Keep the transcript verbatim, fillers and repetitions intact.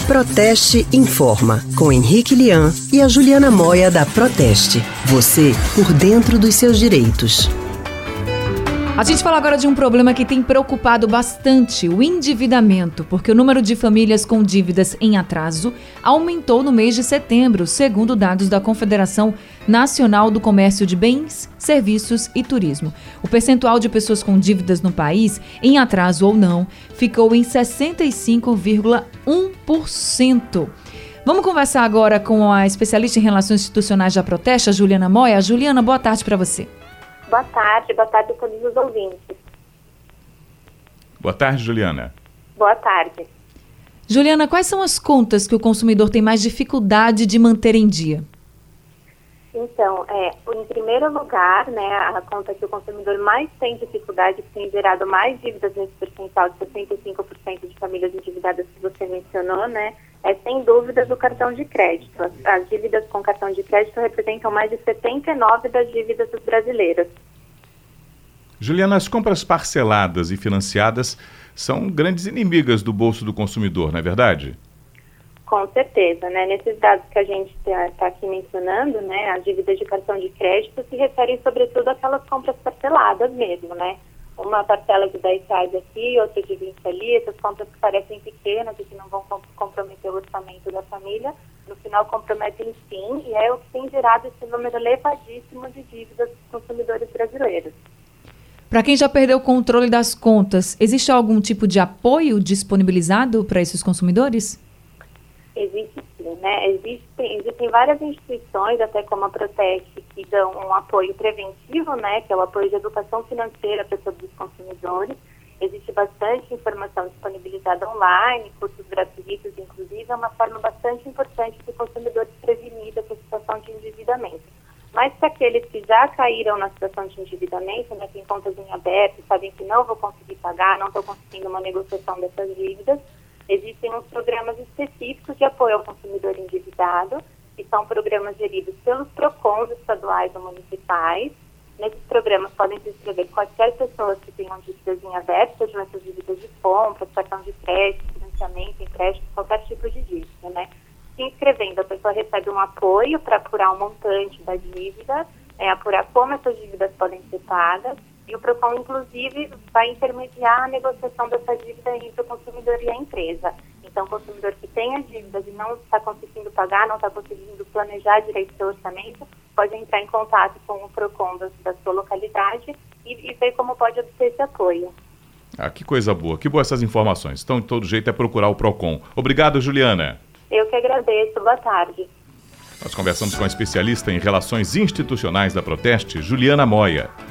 Proteste Informa, com Henrique Lian e a Juliana Moia da Proteste. Você por dentro dos seus direitos. A gente fala agora de um problema que tem preocupado bastante, o endividamento, porque o número de famílias com dívidas em atraso aumentou no mês de setembro, segundo dados da Confederação Nacional do Comércio de Bens, Serviços e Turismo. O percentual de pessoas com dívidas no país, em atraso ou não, ficou em sessenta e cinco vírgula um por cento. Vamos conversar agora com a especialista em relações institucionais da Proteste, a Juliana Moia. Juliana, boa tarde para você. Boa tarde, boa tarde a todos os ouvintes. Boa tarde, Juliana. Boa tarde. Juliana, quais são as contas que o consumidor tem mais dificuldade de manter em dia? Então, é, em primeiro lugar, né, a conta que o consumidor mais tem dificuldade, que tem gerado mais dívidas nesse percentual de sessenta e cinco por cento de famílias endividadas que você mencionou, né, é sem dúvidas o cartão de crédito. As, as dívidas com cartão de crédito representam mais de setenta e nove por cento das dívidas dos brasileiros. Juliana, as compras parceladas e financiadas são grandes inimigas do bolso do consumidor, não é verdade? Com certeza, né? Nesses dados que a gente está tá aqui mencionando, né, as dívidas de cartão de crédito se referem sobretudo àquelas compras parceladas mesmo, né? Uma parcela de dez reais aqui, outra de vinte ali, essas compras que parecem pequenas e que não vão comprometer o orçamento da família, no final comprometem sim, e é o que tem gerado esse número elevadíssimo de dívidas dos consumidores brasileiros. Para quem já perdeu o controle das contas, existe algum tipo de apoio disponibilizado para esses consumidores? Existe sim, né? Existem, existem várias instituições, até como a Proteste, que dão um apoio preventivo, né? Que é o apoio de educação financeira para todos os consumidores. Existe bastante informação disponibilizada online, cursos gratuitos, inclusive, é uma forma bastante importante para o consumidor se prevenir dessa situação de endividamento. Mas para aqueles que já caíram na situação de endividamento, né, têm contas em aberto, sabem que não vou conseguir pagar, não estou conseguindo uma negociação dessas dívidas, existem uns programas específicos de apoio ao consumidor endividado, que são programas geridos pelos PROCONs estaduais ou municipais. Nesses programas podem se inscrever quaisquer pessoas que tenham dívidas em aberto, sejam essas dívidas de compra, cartão de crédito, financiamento, empréstimo, qualquer tipo de dívida, né? Se inscrevendo, a pessoa recebe um apoio para apurar o montante da dívida, é, apurar como essas dívidas podem ser pagas, e o PROCON, inclusive, vai intermediar a negociação dessa dívida entre o consumidor e a empresa. Então, o consumidor que tem as dívidas e não está conseguindo pagar, não está conseguindo planejar direito seu orçamento, pode entrar em contato com o PROCON da, da sua localidade e, e ver como pode obter esse apoio. Ah, que coisa boa, que boas essas informações. Então, de todo jeito, é procurar o PROCON. Obrigado, Juliana. Eu que agradeço. Boa tarde. Nós conversamos com a especialista em relações institucionais da Proteste, Juliana Moia.